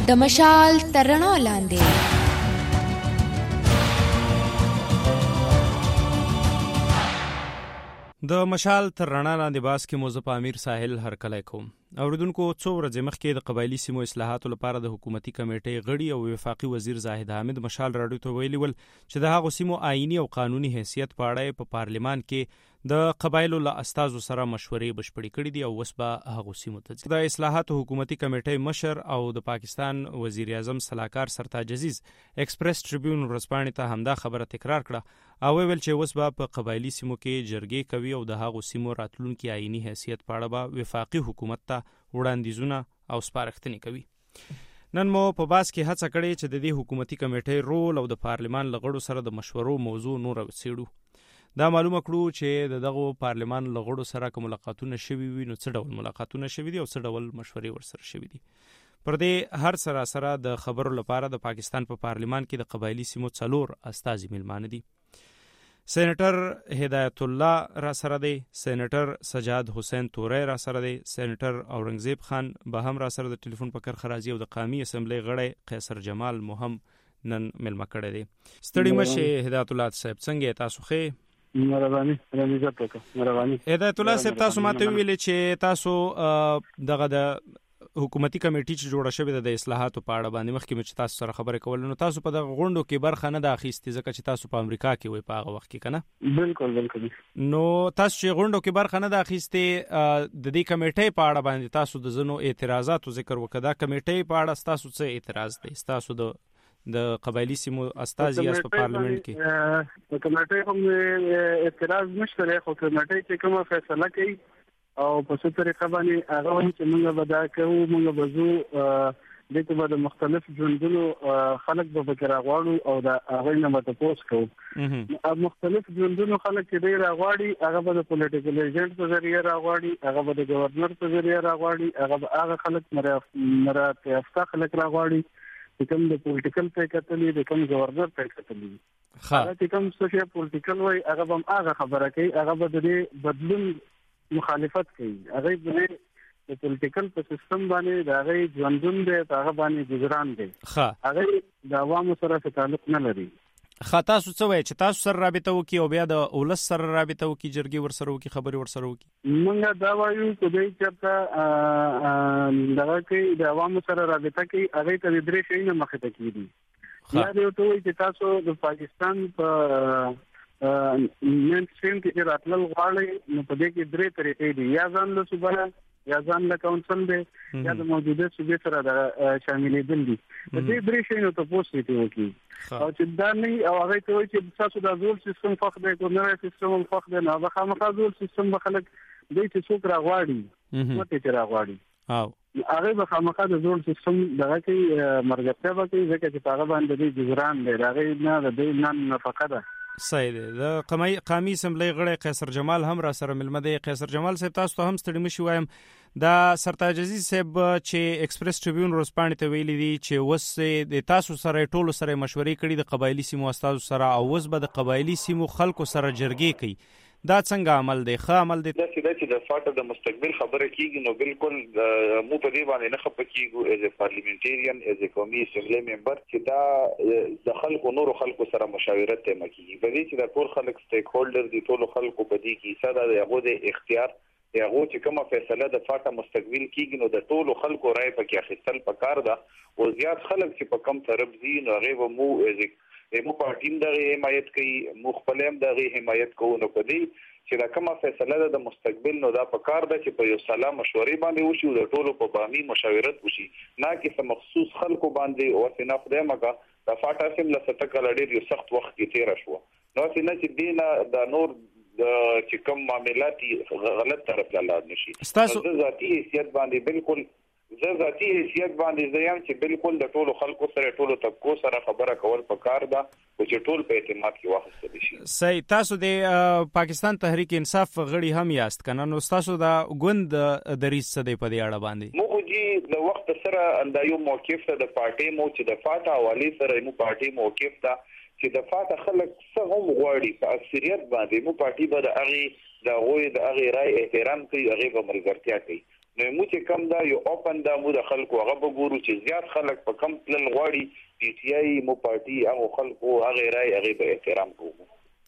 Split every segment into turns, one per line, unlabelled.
د مشال تر رڼا لاندې.
د مشال تر رڼا لاندې باس کې موزه په امیر ساحل هرکلی کوم. اوریدونکو څو ورځې مخکې د قبایلي سیمو اصلاحاتو لپاره د حکومتي کمیټې غړي او وفاقي وزیر زاهد حامد مشال راډیو ته ویلي ول چې د هغو سیمو آئینی او قانوني حیثیت په اړه په پارلیمان کې د قبایلو له استازو سره مشورې بشپړې کړې دي او اوس به هغو سیمو ته ځي. د اصلاحاتو حکومتي کمیټې مشر او د پاکستان وزیر اعظم سلاکار سرتاج عزیز ایکسپریس ټریبیون ورځپاڼې ته همدا خبره تکرار کړه او ویل چې اوس به په قبایلي سیمو کې جرګې کوي او د هغو سیمو راتلونکي آئینی حیثیت په اړه به وفاقي حکومت ته وړاندیزونه او سپارښتنې کوي. نن مو په باس کې هڅه کړې چې د دې حکومتي کمیټې رول او د پارلمان له غړو سره د مشورو موضوع نور وڅېړو. دا معلومه کړو چې د دغه پارلمان له غړو سره کوم ملاقاتونه شوي وي، نو څه ډول ملاقاتونه شوي دي او څه ډول مشورې ورسره شوي دي. پر دې هر سره د خبرو لپاره د پاکستان په پارلمان کې د قبایلي سیمو 4 استازي ملمانه دي. سېنیټر هدایت الله را سره دی، سېنیټر سجاد حسین توری را سره دی، سېنیټر اورنګزیب خان به هم را سره د ټلیفون په کرخه راځي او د قومي اسمبلی غړی قیصر جمال مهم نن ملمه کړی دی. ستړي مشه هدایت الله صاحب، څنګه تاسو ښه؟
مهرباني مهرباني.
هدایت الله صاحب، تاسو ماته ویلي چې تاسو دغه د حکومتي کمیټې چې جوړه شوې ده د اصلاحاتو په اړه باندې مخکې مې چې تاسو سره خبرې کول، نو تاسو په دغه غونډو کې برخه نه ده اخیستې ځکه چې تاسو په امریکا کې وئ په هغه وخت کې، که نه؟
بالکل.
نو تاسو چې غونډو کې برخه نه ده اخیستې، د دې کمیټې په اړه باندې تاسو د ځینو اعتراضاتو ذکر وکړه. دا کمیټې په اړه ستاسو څه اعتراض دی؟ ستاسو د قبایلي سیمو استازي یاست په پارلیمنت کې.
د کمیټې کوم اعتراض نشته دی، خو کمیټې چې کومه فیصله کوي او په څه طریقه باندې هغه وایي چې موږ به دا کوو، موږ به ځو دې ته به د مختلف ژوندونو خلک به پکې راغواړو او د هغوی نه به تپوس کوو. مختلف ژوندونو خلک چې دی راغواړي هغه به د پولیټیکل ایجنټ په ذریعه راغواړي، هغه به د گورنر په ذریعه راغواړي، هغه به هغه خلک مراد یافته خلک راغواړي چې کوم د پولیټیکل ځای کتلي، د کوم گورنر ځای کتلي. هغه چې کوم څه شی پولیټیکل وایي هغه به هم هغه خبره کوي، هغه به د دې بدلون مخالفت کوي. هغه به د پولیټیکل په سیستم باندې د هغه ژوندون دی، په هغه باندې گزاران دی، هغه د عوامو سره تعلق نه لري.
تاسو څه وایي چې تاسو سره رابطه وکړي او بیا د اولس سره رابطه وکړي، جرګې ورسره وکړي، خبرې ورسره وکړي؟
موږ دا وایو چې دوی چېرته دغه کوي د عوامو سره رابطه کوي، هغې ته د 3 شیونه مخې ته کېږي. یا دې ورته وایي چې تاسو د پاکستان په مین سټریم کې راتلل غواړئ، نو په دې کې 3 طریقې دي: یا ځان له صوبه، یا ځان له کونسل دی، یا د موجوده صوبې سره د شاملېدل دي. د دې 3 شیونو تپوس وکړي او چې دا نه او هغه ته وایي چې تاسو د زول سیستم خوښ دی، ګورنر سیستم هم خوښ دی، نو هغه خامخا زول سیستم به خلک دی چې څوک راغواړي مته چې راغواړي هغه به خامخا د زول سیستم دغه کې مرګته به کوي، ځکه چې هغه باندې د گزاران دی، هغه نه د دې نن نفقه ده.
صحیح دی. د قومي اسمبلی غړی قیصر جمال هم را سره ملمه دی. قیصر جمال صاحب، تاسو ته هم ستړي مشي وایم، دا سرتاج عزیز صاحب چې ایکسپریس ټریبیون ورځپاڼې ته ویلي دي چې اوس د تاسو سره ټولو سره مشورې کړي د قبایلي سیمو استازو سره او اوس به د قبایلي سیمو خلکو سره جرګې کوي. دا څنګه عمل دی؟ ښه عمل دی؟
دا چې د فاټه د مستقبل خبره کیږي، نو بالکل مو په دې باندې نه خپه کیږو ایز ا پارلیمنټریان، ایز ا قومي اسمبلی ممبر، چې دا د خلکو نورو خلکو سره مشاورت ته مکیږي. په دې چې د ټول خلک سټیک هولډر دي، ټول خلکو په دې کې حصہ ده، هغه د اختیار هغه چې کومه فیصله د فاټه مستقبل کیږي نو د ټولو خلکو رائے پکې اخیستل پکار ده. او زیات خلک چې په کم طرف دي نو هغه مو مو پارټیم دغه حمایت کوي، مو خپل هم دغه حمایت کوو. نو په دې چې دا کومه فیصله ده د مستقبل نو دا پکار ده چې په یو سلا مشورې باندې وشي او د ټولو په باندې مشاورت وشي، نه کې څه مخصوص خلکو باندې او څنګه خدای مګه د فاټه سیم له ستکل ډېر یو سخت وخت کې تیر شو. نو چې دینه د نور چې کوم معاملات غلط طرف لاله نشي.
تاسو
ذاتي حیثیت باندې بالکل ذاتي حیثیت باندې زیام چې بالکل د ټولو خلکو سره ټولو طبقو سره خبره کول پکار ده او چې ټول په اعتماد کې واخیستل شي.
صحیح. تاسو د پاکستان تحریک انصاف غړي هم یاست کنه، نو تاسو د ګوند دریځ څه دی په دې اړه باندې؟
موږ چې د وخت سره اندایو موقف ته د پارټي مو چې د فاټا حواله سره مو پارټي موقف ته چې د فاټا خلک څه هم غواړي په اکثریت باندې مو پارټي به د هغه د غوي د هغه رائے احترام کوي، هغه به ملګرتیا کوي. نو مو چې کم دا یو اوپن دا مو د خلکو هغه وګورو چې زیات خلک په کم پلن غواړي پی ټی آی مو پارټي هغه خلکو هغه رائے هغه به احترام کوو.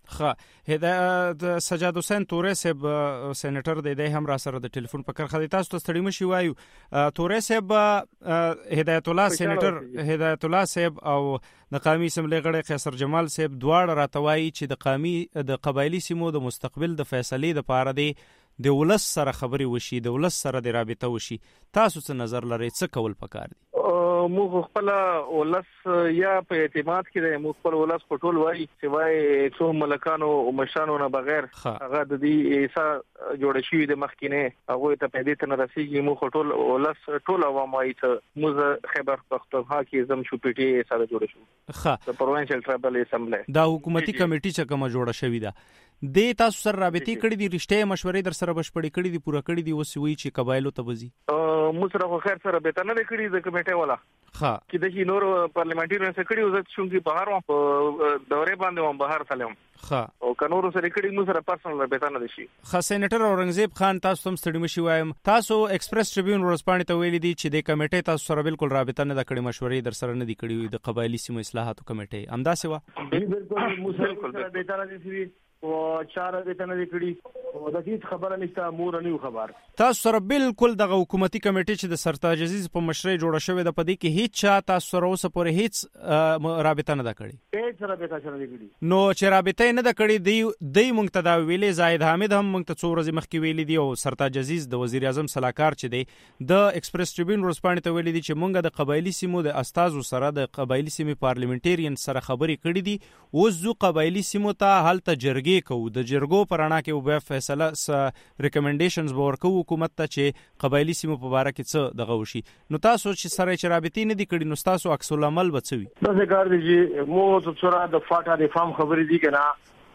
هدایت سجاد حسین تورې صاحب سېنیټر د هم را سره د ټلیفون په کرخه تاسو ته ستړي مشي وایو. تورې صاحب هدایت الله سېنیټر هدایت الله صاحب او د قومي اسمبلی غړي قیصر جمال صاحب دواړه راتوي چې د قبایلی سیمو د مستقبل د فیصلې د پاره دی د ولس سره خبري وشي د ولس سره د رابطه وشي. تاسو څه نظر لرئ څه کول پکار دي؟
مو خپل ولس یا په اعتماد کې د مو خپل ولس په ټول وایي چې وای څو ملکانو او مشانو نه بغیر هغه د دې ایسا جوړ شي د مخکینه هغه ته په دې تن رسیږي. مو ټول ولس ټول عوام وایي چې موږ خیبر پختونخوا کې زم شو پی ټی آی سره جوړ شو د پروینشل ټرایبل اسمبلی
دا حکومتي کمیټي چې کومه جوړه شوې ده د تاسو سره رابطې کړې دي رښتیا مشورې در سره بشپړې کړې دي پوره کړې دي وسوي چې قبایلو ته وځي؟
مو سره خو خیر سره به نه کړی د کمیټه والا کې د شي نور پارلیمنټریان سره کړی وزت شونګي بهر و دورې باندې و بهر تلم او کنورو سره کړی مو سره پرسنل به نه شي.
سېنیټر اورنګزیب خان تاسو هم ستړي مشي وایم تاسو ایکسپریس ټریبیون ورسپانې ته ویلي دي چې د کمیټې تاسو سره بالکل رابطه نه کړې مشورې در سره نه دي کړې د قبایلی سیمو اصلاحاتو کمیټې همداسې و؟
بالکل مو سره به تر دې او چاره د تنه کړي او د دې خبره نشته مور نه خبر.
تاسو سره بالکل د حکومتي کمیټې چې د سرتاج عزیز په مشرۍ جوړه شوې د پدې کې هیڅ چا تاسو سره اوسه پورې هیڅ رابطه نه کړې؟
هیڅ رابطه نه کړې.
نو چې رابطه نه کړې دی مونږ ته دا ویلې زاهد حامد هم مونږ ته څو ورځې مخکې ویلې دی او سرتاج عزیز د وزیر اعظم صلاحکار چې دی د ایکسپریس ټریبیون ورسپانې ته ویلې دي چې مونږ د قبایلی سیمو د استازو سره د قبایلی سیمې پارلیمنټریان سره خبرې کړې دي اوس زو قبایلی سیمو ته هلته جرګې کوو د جرګو پرانا کې وبیا فیصله ریکمنډیشنز به ورکو حکومت ته چې قبایلی سیمو په اړه کې څه دغه وشي. نو تاسو چې سره چې رابطې نه دي کړې نو تاسو عکس العمل وڅوي؟
دا کار دی چې مو څوره د فاټا د فام خبرې دي کنه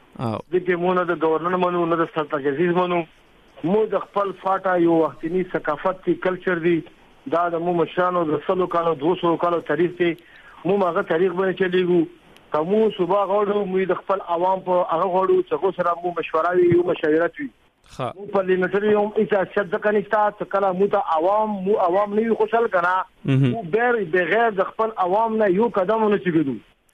د کې مو نه د گورنر منو نه د سرتاج عزیز منو مو د خپل فاټا یو وختنی ثقافت کی کلچر دی دا د مو مشانو د 100 کالو 200 کالو تاریخ دی مو هغه تاریخ باندې چلیږو کومو صبح غوړو مو د خپل عوام په هغه غوړو چې سره مو مشوره وي او مشاورت وي مو پارلیمنټری هم ایسه شد کنيستا کله مو ته عوام نه خوشحال کنا مو بغیر د خپل عوام نه یو قدم نه چګدو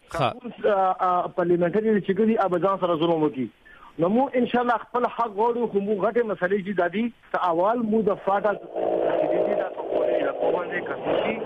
پارلیمنټری چې ګدي ابدان سره ظلم وکي نو مو ان شاء الله خپل حق غوړو خو مو غټه مسلې دي دادي ته اول مو د فاټا د کومه کسي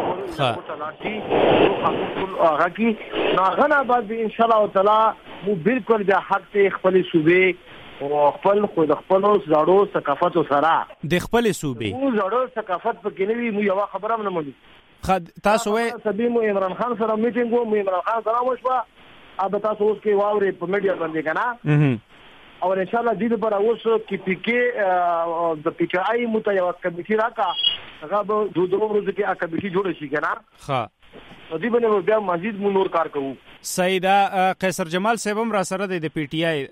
هغه کی ناغنا بعد ان شاء الله تعالی مو بالکل د حق ته خپل صوبې او خپل خود خپل زړو ثقافت سره
د خپل صوبې
مو زړو ثقافت په کې نوي مو یو خبره نه مونږ
تاسو وې
سبي مو عمران خان سره میټینګ وو مو عمران خان سره وشو اب تاسو اوس کې واوري په میډیا باندې کنه او ان شاء الله دې پر اوس کې پی کې د پی کې آی متیاوت کمیټي راکا هغه به دوه ورځې کې کمیټي جوړ شي کنه دې باندې بیا مزید مو نور کار کوو.
سیدا قیصر جمال صاحب هم را سره د پی ټی آی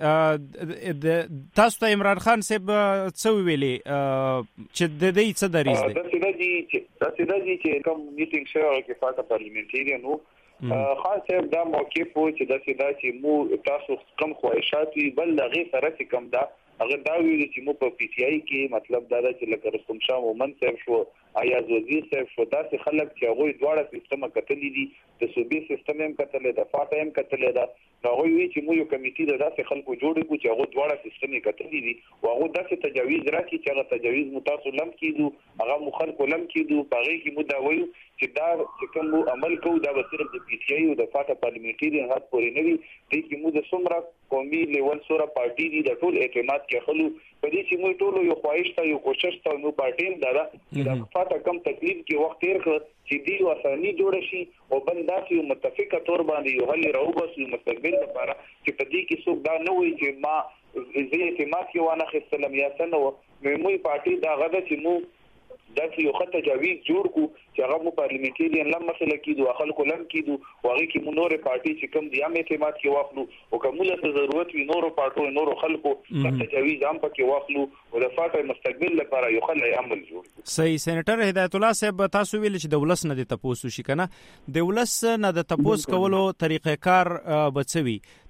تاسو ته عمران خان صاحب څو ویلي چې د دې څه دریز دی؟
دا چې کوم میټینګ شوی کې فاټا پارلیمنټریان وو خاص دا موقع په چې دا چې مو تاسو کم خواهشات بل لغه سره چې کم دا هغه دا ویل چې مو په پی ټی آی کې مطلب دا چې لکه رستم شاه مومن صاحب شو ایاز وزیر صاحب شو داسې خلک چې هغه دواړه سیستم کتلې دي د صوبې سیستم هم کتلې ده فاټا هم کتلې ده نو هغه وی چې مو یو کمیټي د داسې خلکو جوړ کړو چې هغه دواړه سیستم کتلې دي او هغه داسې تجاویز راکړي چې هغه تجاویز متاسو لم کیدو هغه مخالف لم کیدو پاره کې مو دا وایو چې دا چې کوم عمل کوو دا به صرف د پی ټی آی او د فاټا پارلیمنټریان هات پورې نه وي د کې مو د څومره قومي لیول سره پارټي دي د ټول اعتماد کې خلو په دې چې مو ټول یو خواهش ته یو کوشش ته نو پارټي دا د فاټا کم تکلیف کې وخت تیر کړ چې دی وسانی جوړ شي او بل داسې یو متفقه تور باندې یو حل راوبس یو مستقبل لپاره چې په دې کې څوک دا نه وي چې ما زه اعتماد کې وانه خستلم یا څنګه مو پارټي دا غدا چې مو داسې یو خط تجاویز جوړ کو چې هغه مو پارلیمنټریان لم مسله کیدو خلکو لم کیدو هغه کې مو نور پارټي چې کوم دی هم اعتماد کې واخلو او کومه له ضرورت وي نور پارټو نور خلکو تجاویز هم پکې واخلو او د فاټا مستقبل لپاره یو خلای عمل جوړ.
صحیح سېنیټر هدایت الله صاحب تاسو ویل چې د ولس نه د تپوس شي کنه د ولس نه د تپوس کولو طریقې کار بچوي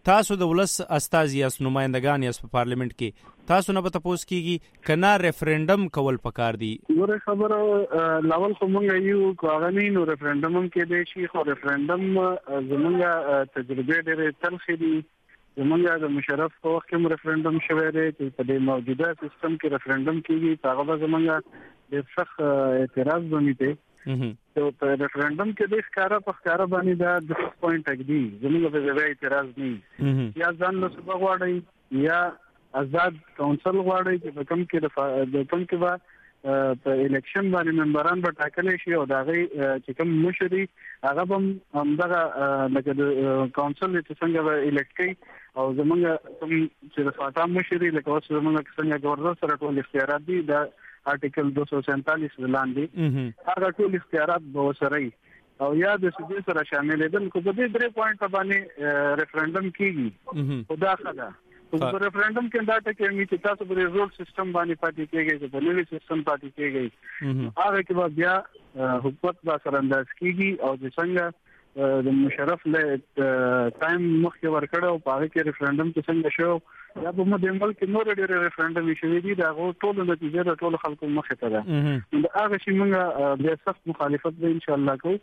تاسو د ولس استازي یاست، نمائندگان یاست په پارلیمنت کې، تاسو نه به تاسو کېږي کنا ریفرندم کول پکار دي؟
ګوره خبره لاول خو مونږ یو کاغنی نو ریفرندم هم کې دی شي، خو ریفرندم زمونږ تجربه ډېرې تلخې دي. زمونږ د مشرف په وخت کې ریفرندم شوی دی چې په دې موجوده سیستم کې ریفرندم کېږي، هغه به زمونږ ډېر سخت اعتراض باندې ته په ریفرندم کې د ښکارا په ښکارا باندې دا د پوینټ اګدي زموږ به اعتراض نه یا ځان له سبا غواړي یا آزاد کونسل غواړي چې په کوم کې د کوم کې به په الیکشن باندې ممبران به ټاکل شي او دا غي چې کوم مشري هغه هم دغه لکه د کونسل چې څنګه به الیکټ کوي او زمونږ کوم چې د فاټا مشري لکه اوس زمونږ څنګه ګورنر سره ټول اختیارات دي د آرټیکل 247 لاندې هغه ټول اختیارات به وسري او یا د سودي سره شامل دي. کو په دې درې پوینټ باندې ریفرندم کیږي خدا خدا په ریفرندم کې دا ټکی می چې تاسو په ریزولټ سیستم باندې پاتې کیږي چې په نوې سیستم پاتې کیږي هغه کې بیا حکومت با سره انداز کیږي او د څنګه د مشرف له ټایم مخکې ورکړه او په هغه کې ریفرندم چې څنګه شو یا په مدې ملک نور ډېر ریفرندم شوی دي دا ټول نتیجه د ټول خلکو مخه ته ده. دا هغه چې موږ بیا سخت مخالفت به ان شاء الله کوو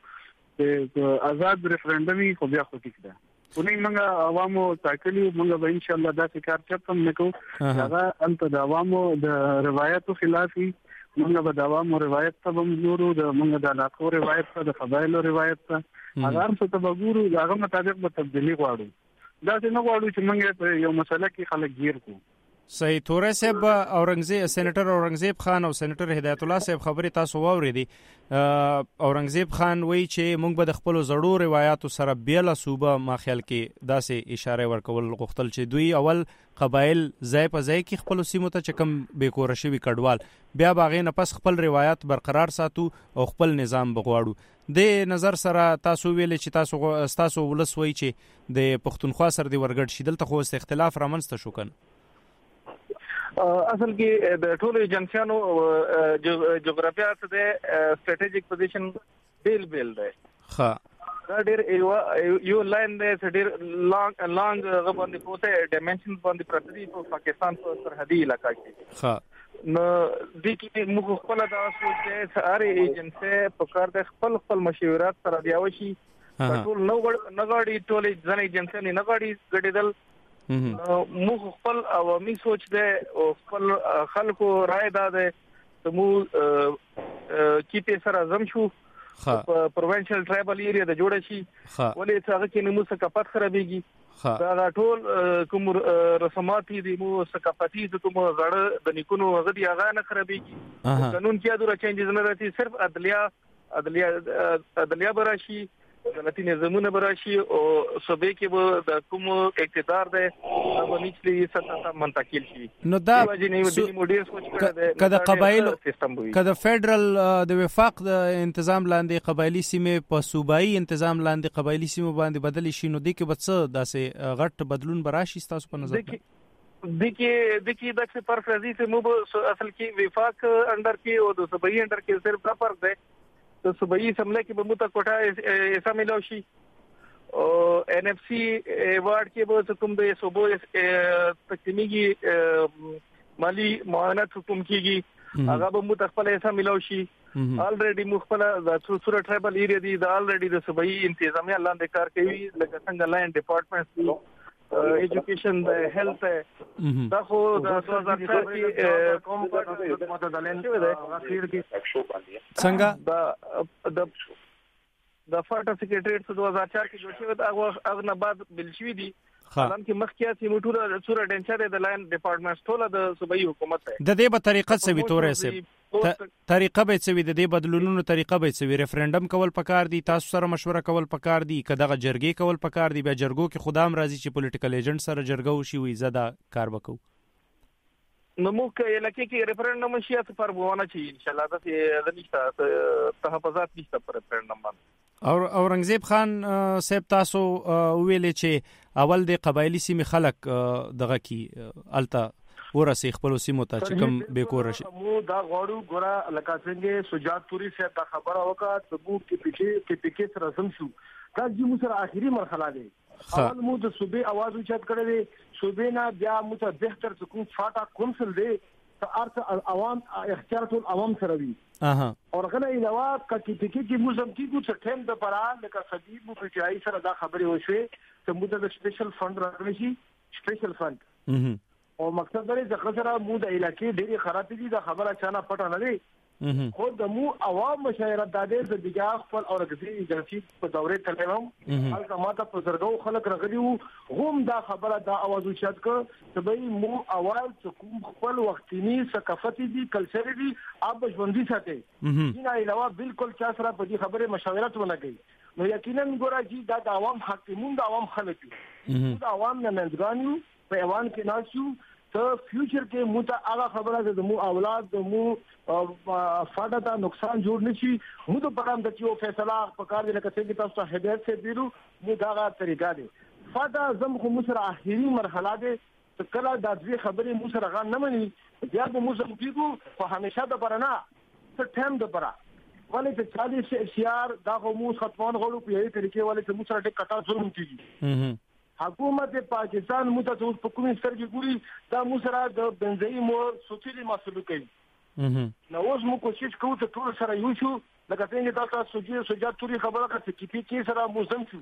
چې آزاد ریفرندم خو بیا خو ټیک ده. ونې موږ عوامو ټاکلي موږ به ان شاء الله داسې کار چپم نکو هغه انت د عوامو د روایتو خلافي موږ به د عوامو روایت ته بمزورو د موږ د علاقو روایت ته د قبایلو روایت ته هغه هم څه ته وګورو هغه مطابق به تبدیلی غواړو. دا څنګه نه غواړو چې موږ په یو مسله کې خلک گیر کو.
صحیح. تورې صاحب اورنګزیب سېنیټر اورنګزیب خان او سېنیټر هدایت الله صاحب خبرې تاسو واورېدي. اورنګزیب خان وایي چې موږ به د خپل زړو روایتو سره بیل صوبه ما خیال کې داسې اشاره ورکول غوښتل چې دوی اول قبایل ځای په ځای کې خپل سیمو ته چکم بیکور شوی کډوال بیا باغې نه پس خپل روایت برقرار ساتو او خپل نظام بغواړو. د نظر سره تاسو ویل چې تاسو ولس وایي چې د پښتونخوا سره د ورګډ شیدل ته خو اختلاف رامنځته شو کنه.
اصل کې د ټولو ایجنسیانو جغرافیه څخه د سټریټیجیک پوزیشن بیل دی. ها دا ډېر یو لاین دی چې ډېر لانګ غوښنه پروته ډایمنشن باندې پرتدي په پاکستان په سرحدي علاقہ کې. ها نو د کې موږ خپل دا سوچ چې هر ایجنسی په کار د خپل مشورات سره دیاوشي ټول نو غاړي ټول ځنې ایجنسی نه غاړي ګډیدل موږ خپل عوامي سوچ دی او خپل خلکو رائے ده ته مو کی په سره زم شو پروینشل ټرایبل ایریا د جوړ شي ولې څنګه کې نمو ثقافت خرابېږي دا ټول کوم رسومات دي مو ثقافتي د کوم غړ د نیکونو غدي هغه نه خرابېږي قانون کې ادوره چینجز نه راځي صرف عدلیه براشي غلطی نظامونه براشي او صوبې کې به د کوم اقتدار ده هغه نشي ستا منتقل شي.
نو دا کله قبایل کله فدرال د وفاق د تنظیم لاندې قبایلی سیمه په صوبایي تنظیم لاندې قبایلی سیمه باندې بدلی شي نو د کې به څه داسې غټ بدلون براشي تاسو په نظر
کې د کې د پرفرازي سے مو اصل کې وفاق انډر کې او د صوبایي انډر کې صرف دا فرق ده تو صوبائی اسمبلی کی بموتا کوٹا ایسا ملاو شي او این ایف سی ایوارڈ کې به کوم د صوبو تقسیمیږي مالی معاونت حکم کیږي هغه به متخپل ایسا ملاو شي الریډي مخبل د څوره ټرایبل ایریا دي دا الریډي د صوبائی انتظامیه لاندې کار کوي لکه څنګه لاین ډپارټمنټس دي ایجوکیشن د هیلث دا خو د 2004 کې کوم متدلین شوی دی اخیر کې څنګه د فاټا سیکریټریټ 2004 کې جوړ شوی دا هغه نه بعد بل شوی دی حالان کې مخکې چې موټوره څوره ډنچر د لاین ډپارټمنټ ټول د صوبایي حکومت دی
د دې په طریقه څه وی تورې سه طریقه به څه وی د دې بدلونونو طریقه به څه وی ریفرندم کول پکار دي تاسو سره مشوره کول پکار دي کداغه جرګې کول پکار دي بیا جرګو کې خدام راضي چې پولیټیکل ایجنټ سره جرګو شي وي زدا کار وکړو
نو موږ لکه کې ریفرندم شي ته پر بونه چی ان شاء الله د نشته تحفظات نشته پر ریفرندم باندې
او اورنګزیب خان صاحب تاسو ویلې چې اول د قبایلی سیمې خلک دغه کی الته ورسې خپل سیمو ته چې کوم به کور شي.
مو دا غواړو ګورا لکه څنګه سجاد پوری صاحب دا خبره وکړه ثبوت کې پکې سره سم شو دا چې مو سره اخیری مرحله ده. اول مو د صوبې आवाज اوچت کړی دی صوبې نه بیا مو ته بهتر سکون فاټا کونسل دی ته ارته عوام اختیارات العوام سره وي او غنه علاوه کې مو زم کیږي چې ټیم د پرا لکه صدیب مو پی ټی آی سره دا خبره وشوي چې مو د سپیشل فند راغلی شي سپیشل فند او مقصد دا دی چې خسره مو د علاقې ډېری خراب دي دا خبره چانه پټه نه دی خو د مو عوام مشاورت دادې د دیګه خپل او رګزي ایجنسی په دورې تلوم هلته ماته په زرګو خلک راغلي وو هم دا خبره دا आवाज وشات ک چې به مو اول څوک خپل وختینی ثقافت دي کلچر دي اب ژوندۍ ساتي نه علاوه بالکل چا سره په دې خبره مشاورت ونه کوي نو یقینا ګورا جی دا د عوام حاکمون د عوام خلک د عوام نه منځګانیو په ایوان کې ناشو ته فیوچر کې مو ته هغه خبره ده مو اولاد د مو فاټا ته نقصان جوړ نشي مو ته پرام د یو فیصله په کار دی لکه څنګه تاسو هدایت سے دیرو مو دا طریقه دی فاټا زم خو مو سره اخیری مرحله ده چې کله د دې خبرې مو سره غان نه مني بیا به مو زم کیږو په همیشه د پرنا څه ټیم د پرا ولې چې 40 سیار دا خو مو ختمون غوړو په یوه طریقې ولې چې مو سره ټیک کټا ظلم کیږي حکومت پاکستان مو ته اوس په کومه سترګې ګوري دا مو سره د بنځي مو سوچلي مسلو کوي نو اوس مو کوشش کوو ته ټول سره یو شو لکه څنګه تاسو سجاد توري خبره کړه چې کې سره موزم شو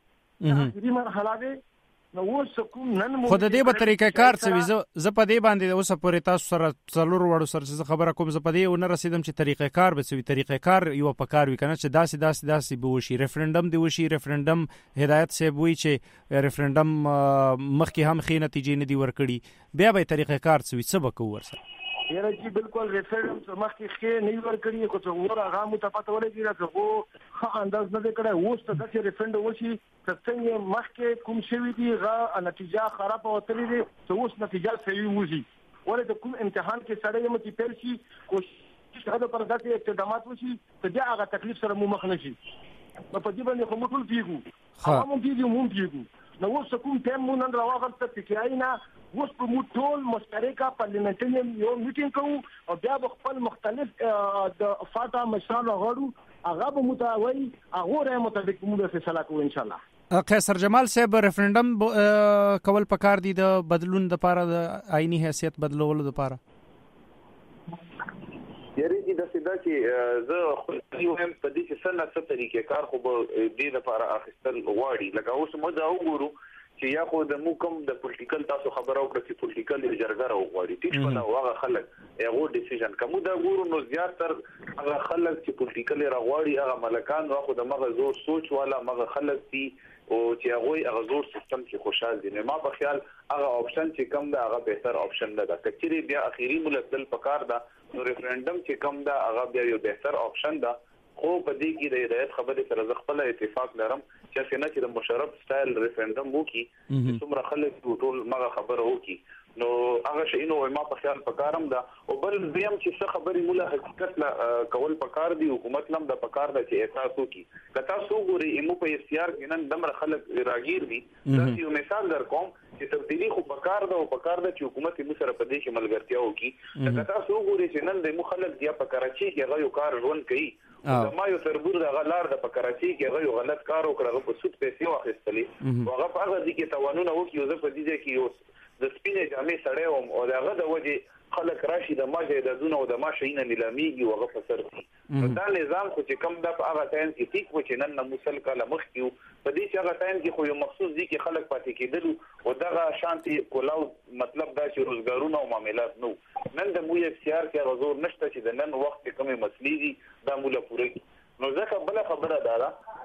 دې مرحله ده نو اوس کوم نن مو
خود دې به طریقې کار څه ز په دې باندې اوس پورې تاسو سره څلور وړو سره خبره کوم ز په دې ونه رسیدم چې طریقې کار به څه طریقې کار یو په کار وکنه چې داسې به وشي ریفرندم دی وشي ریفرندم هدایت سی وی چې ریفرندم مخکې هم خې نتیجې نه دی ورکړي بیا به طریقې کار څه به کوو ورسره
یاره جی بالکل ریفرندم مخکې خې نه ورکړي کو څو ور هغه مو ته پته ولګي راځو خو انداز نه کړه اوس ته د ریفرندم وشي څنګه مخکې کوم شوی دی غا نتیجه خراب وتلی دی اوس نتیجه صحیح وځي ولې د کوم امتحان کې سره یم چې پیل شي کوشش هغه پر داسې اقدامات وشي چې بیا هغه تکلیف سره مو مخ نشي په دې باندې کوم ټول پیګو هغه مو پیګو نو اوس کوم ټیم مو نن راوغل ته پکاینا اوس په مو ټول مشترکه پارلیمنټري یو میټینګ کوو او بیا خپل مختلف د فاټا مشران غواړو هغه به متوي هغه مطابق مو د فیصله کوو ان شاء الله.
قیصر جمال صاحب ریفرندم کول پکار دي د بدلون د لپاره د آئینی حیثیت بدلولو لپاره
یاري د سیدا چې زه خو هم په دې چې سره څه طریقې کار خو به دې لپاره اخیستل غواړي لکه اوس موږ دا وګورو چې یا خو د موکم د پولیټیکل تاسو خبرو کړی چې پولیټیکل جرګه راوغواړي ټیک په هغه خلک هغه ډیسیژن کوم دا ګورو نو زیاتره هغه خلک چې پولیټیکل راوغواړي هغه ملکان واخو د مغه زور سوچ والا مغه خلک دي او چې هغه زور سیستم کې خوشحال دي نه ما په خیال هغه اپشن چې کم دا هغه بهتر اپشن ده کچري بیا اخیری ملتل پکار ده نو ریفرندم چې کم دا هغه بیا یو بهتر اپشن ده خو په دې کې د هدایت خبرې سره خپل اتفاق لرم چې څنګه چې د مشرف سټایل ریفرندم وکي څومره خلک ټول مغه خبره وکي نو هغه شی نو ما په خیال پکارم دا او بل زم چې څه خبرې مولا حقیقت لا کول پکار دی حکومت لم د پکار د چې احساس وکي کتا سو ګوري ایمو په اختیار کې نن دمر خلک راګیر دي دا یو مثال در کوم چې تبدیلی خو پکار ده او پکار ده چې حکومت مو سره په دې کې ملګرتیا وکي کتا سو ګوري چې نن د مو خلک دی په کراچي کې غو کار ژوند کوي ما یو تربور د غلار د پکراچي کې غو غلط کار وکړو په سود پیسې واخیستلې هغه په هغه دي کې توانونه وکي او زه په دې کې یو د سپینې جامې سړی او دغه د وجه خلک راشي د ماجه د دونه او د ماشینه نیلامیږي او هغه فسر دي دا نظام خو چې کم د هغه ټایم کې ټیک و چې نن مسل کله مخ کیو په دې چې هغه ټایم کې خو یو مخصوص دي کې خلک پاتې کېدل او دغه شانتي کولاو مطلب دا چې روزګارونه او معاملات نو نن د موی اختیار کې غزور نشته چې د نن وخت کومه مسلې دي دا مولا پوره نو ځکه بل خبره ده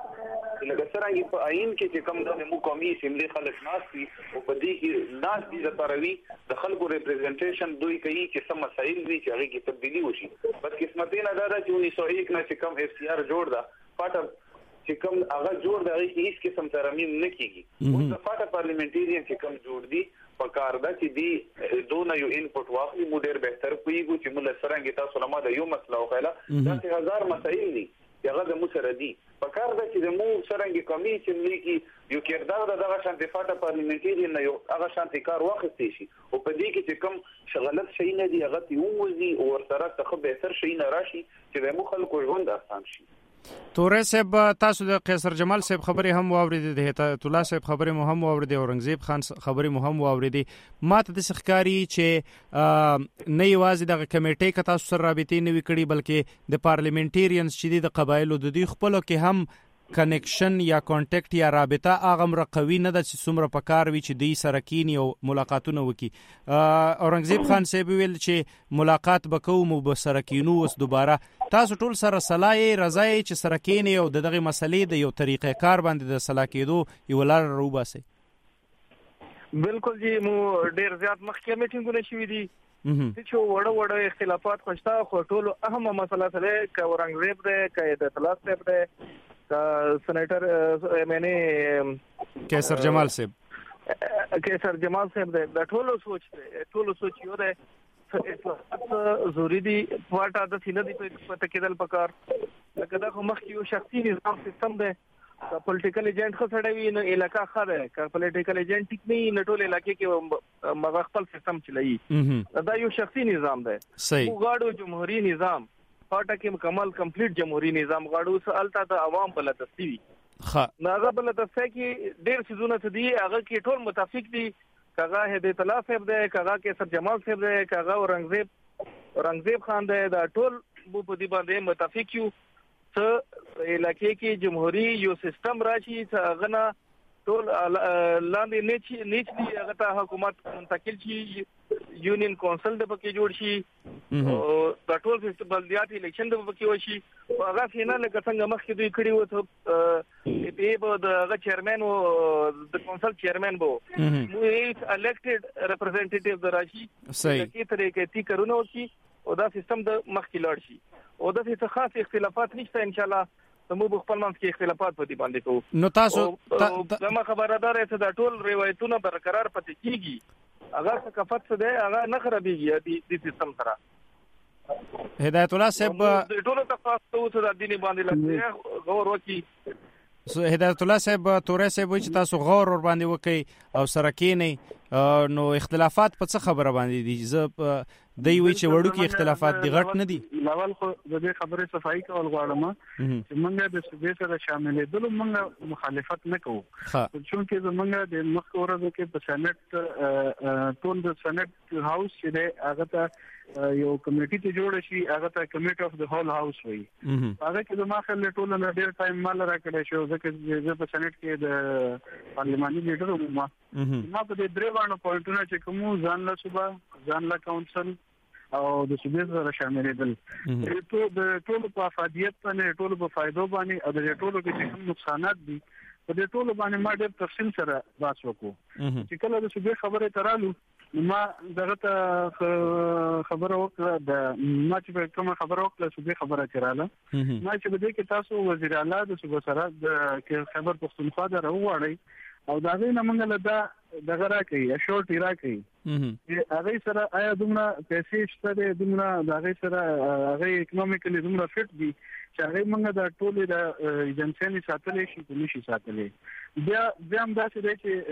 لکه څنګه په عین کې چې کوم د مو قومي اسمبلی خلک ناشتي او په دې کې ناس دي د تروي د خلکو ریپرزنټیشن دوی کوي چې سم مسایل دي چې هغه کې تبدیلی وشي بس قسمتونه دا ده چې 1901 نه چې کوم اف سی آر جوړ دا پټ چې کوم هغه جوړ دا هیڅ هیڅ قسم ترمیم نه کیږي او د پټ پارلیمنټریان چې کوم جوړ دي پکار دا چې دی دونه یو انپوټ واخلي مو ډیر بهتر کوي چې موږ سره تاسو لمه د یو مسله وکړه دا 1000 مسایل دي هغه د مو سره دی په کار ده چې د مو سرنګي کمیشن لیکي یو کېردار دغه شانتي فاټه پارلیمنټری نه یو هغه شانتي کار واخستې شي او په دې کې چې کوم شغلت شي نه دی هغه تی ووزي او ورسره څه به تر شي نه راشي چې د مو خلکو ژوند آسان شي.
تورې صاحب تاسو د قیصر جمال صاحب خبرې هم واوریدې، د هدایت الله صاحب خبرې مو هم واوریدې، اورنګزیب خان خبرې مو هم واوریدې. ماته د ښکاری چې نه یوازې د کمیټې ک تاسو سره رابطې نه وکړي بلکې د پارلیمنټریانز چې د قبایلو د دوی خپلو کې هم کنیکشن یا کانټیکټ یا رابطه هغه مرقوي نه د څومره په کار وی چې دوی سره کینی او ملاقاتونه وکي. اورنګزیب خان صاحب ویل چې ملاقات وکوم مو به سره کینو اوس دوباره تاسو ټول سره صلاح رضای چې سره کینی او دغه مسلې د یو طریقې کار باندې د صلاح کېدو یو لار روباسي.
بالکل جی مو ډیر زیات مخکې میټینګونه شوې دي چې وړه اختلافات خوشتا خو ټول اهمه مسله ده ک اورنګزیب ده ک د طلاق صاحب ده سېنیټر معنی
قیصر جمال صاحب
د ټولو سوچ یو ده ضروري دي واټه د سینې دی په تکیدل پکار لکه دا مخ یو شخصي نظام سیستم ده پولیټیکل ایجنټ خسړوي نو علاقہ خره ک پولیټیکل ایجنټ ټیک نه نټول علاقې کې مغخپل سیستم چلایي دا یو شخصي نظام ده. وګاړو جمهوریت نظام پټه کې مکمل کمپلیټ جمهوریت نظام غاړو سالته د عوام بل تسوي ناغه بل تسوي کې ډېر سيزونه دي هغه کې ټول متفق دي کاغه هدایت الله صاحب ده کاغه قیصر جمال صاحب ده کاغه اورنګزیب خان ده دا ټول په دې باندې متفق یو څه علاقې کې جمهوریت یو سیستم راشي څنګه نه ټول لاندې نیچ دی هغه ته حکومت منتقل شي یونین کونسل د پکې جوړ شي او د ټول سیستم بلدیات الیکشن د پکې وشي هغه څنګه لکه څنګه مخکې دوی کړی و ته په د چیرمن او د کونسل چیرمن بو نو هیڅ الیکټډ ریپرزینټیټیو دراشي چې طریقې تی کارونه وشي او دا سیستم د مخکې لاړ شي او د څه خاص اختلافات نشته ان شاء الله موږ خپل منځ کې اختلافات پدې باندې کوو.
نو تاسو
زما خبردار ته دا ټول روایتونه برقرار پاتې کیږي هغه ثقافت څه دی هغه نه خرابېږي د سیستم سره.
هدایت الله صاحب
ټول تفاصیل څه د دیني باندې لږ غور وکړي.
هدایت الله صاحب تورې صاحب چې تاسو غور ور باندې وکي او سره کینی نو اختلافات په څه خبره باندې دي زه دوی وی چې وړو کې اختلافات دي غټ نه دي.
اول خو د دې خبرې صفائی کول غواړم چې موږ د صوبې سره شاملې دلو موږ مخالفت نه کوو چونکه زموږ د مخ ورځو کې په سېنات ټول د سېنات هاوس چې هغه ته یو کمیټي ته جوړ شي هغه ته کمیټي اف د هول هاوس وي هغه کې د ماخل ټول نه ډیر ټایم مال راکړی شو ځکه چې په سېنات کې د پارلماني لیډر ما په دې درې باندې پوینټونه چې کوم ځان له صوبه ځان له کونسل او د صوبې سره شاملېدل د ټول په افادیت باندې ټول په فائدو باندې او د ټولو کې کوم نقصانات دي په دې ټولو باندې ما ډېر تفصیل سره بحث وکړو چې کله د صوبې خبره ترالو ما دغه خبره وکړه د ما چې کوم خبره وکړه صوبې خبره کړاله ما چې بده کې تاسو وزیر اعلی د صوبې سره د خبر پښتونخوا دروغړی او دا غي نه منګل دا دغه راکې شورټ راکې هغه سره آیا دومره پیسې شته دومره دا غي سره هغه اکونومیکلی دومره فټ دي چې هغه منګه د ټولې د ایجنسیاني ساتلې شي د نشي ساتلې بیا هم دا چې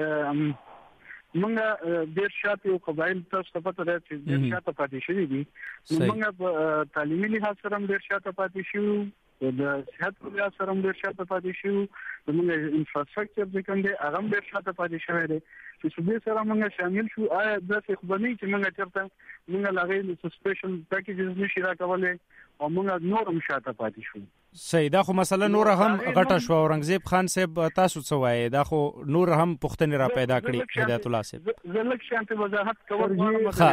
منګه ډیر شاته او قبایل تاسو په پته ده چې ډیر شاته پاتې شوی دي منګه تعلیمي لحاظ سره ډیر شاته پاتې شو د صحت په لحاظ سره ډیر شاته پاتې شو زموږ انفراستراکچر د کوم دی هغه ډیر شاته پاتې شوی دی چې صوبې سره موږ شامل شو آیا د څه خبرني چې موږ چرته موږ لاغې سپیشل پیکیجز نشي راکولای او موږ نورم شاته پاتې شو.
صحیح دا خو مسله نور هم غټه شو. اورنګزیب خان صاحب تاسو څه وایي دا خو نور هم پښتنې را پیدا کړي هدایت الله صاحب؟
زه لکه شانته وضاحت کوم